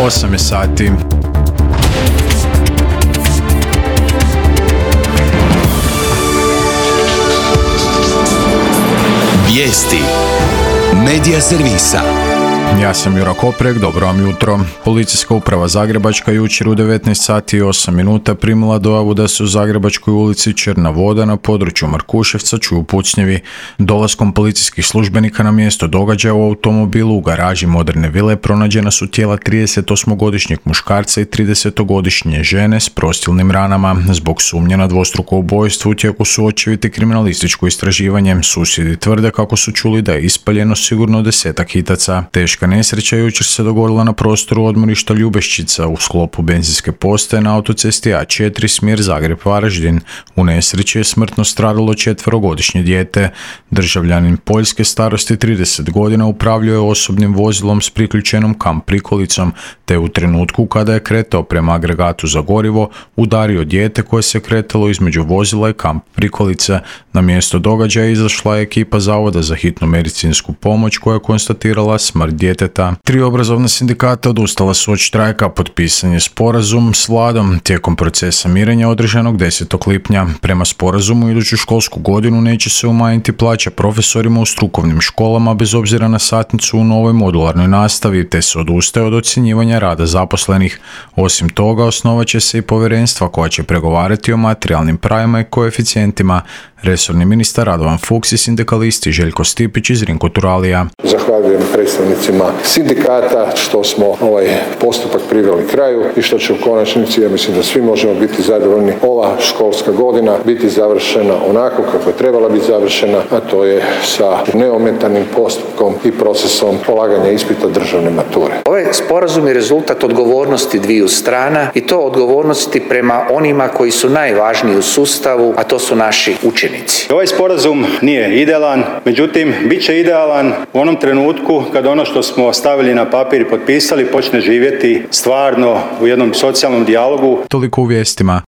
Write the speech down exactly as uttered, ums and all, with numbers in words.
osam je sati. Vijesti Medija servisa. Ja sam Jura Koprek, dobro vam jutro. Policijska uprava Zagrebačka jučer u devetnaest sati i osam minuta primila dojavu da se u Zagrebačkoj ulici Črna voda na području Markuševca čuju pucnjevi. Dolaskom policijskih službenika na mjesto događaja u automobilu u garaži Moderne vile pronađena su tijela tridesetosmogodišnjeg muškarca i tridesetogodišnje žene s prostilnim ranama. Zbog sumnje na dvostruko ubojstvo u tijeku su očeviti kriminalističko istraživanje. Susjedi tvrde kako su čuli da je ispaljeno sigurno desetak hitaca. Teška nesreća jučer se dogodila na prostoru odmorišta Ljubeščica u sklopu benzinske postaje na autocesti A četiri smjer Zagreb-Varaždin. U nesreći je smrtno stradalo četverogodišnje dijete. Državljanin Poljske starosti trideset godina upravljao je osobnim vozilom s priključenom kamp prikolicom, te u trenutku kada je kretao prema agregatu za gorivo udario dijete koje se kretalo između vozila i kamp prikolice. Na mjesto događaja izašla je ekipa Zavoda za hitnu medicinsku pomoć koja je konstatirala smrt djeteta. Tri obrazovna sindikata odustala su od štrajka, potpisan je sporazum s vladom tijekom procesa mirenja održanog desetog lipnja. Prema sporazumu iduću školsku godinu neće se umanjiti plaća profesorima u strukovnim školama bez obzira na satnicu u novoj modularnoj nastavi, te se odustaje od ocjenjivanja rada zaposlenih. Osim toga, osnovat će se i povjerenstva koja će pregovarati o materijalnim pravima i koeficijentima. Resorni ministar Radovan Fuchs i sindikalisti Željko Stipić iz Rinkoturalija. Zahvaljujem predstavnicima sindikata što smo ovaj postupak priveli kraju i što će u konačnici, ja mislim da svi možemo biti zadovoljni, ova školska godina biti završena onako kako je trebala biti završena, a to je sa neometanim postupkom i procesom polaganja ispita državne mature. Ovaj sporazum je rezultat odgovornosti dviju strana i to odgovornosti prema onima koji su najvažniji u sustavu, a to su naši učenici. Ovaj sporazum nije idealan, međutim, bit će idealan u onom trenutku kad ono što smo stavili na papir i potpisali počne živjeti stvarno u jednom socijalnom dijalogu. Toliko u vijestima.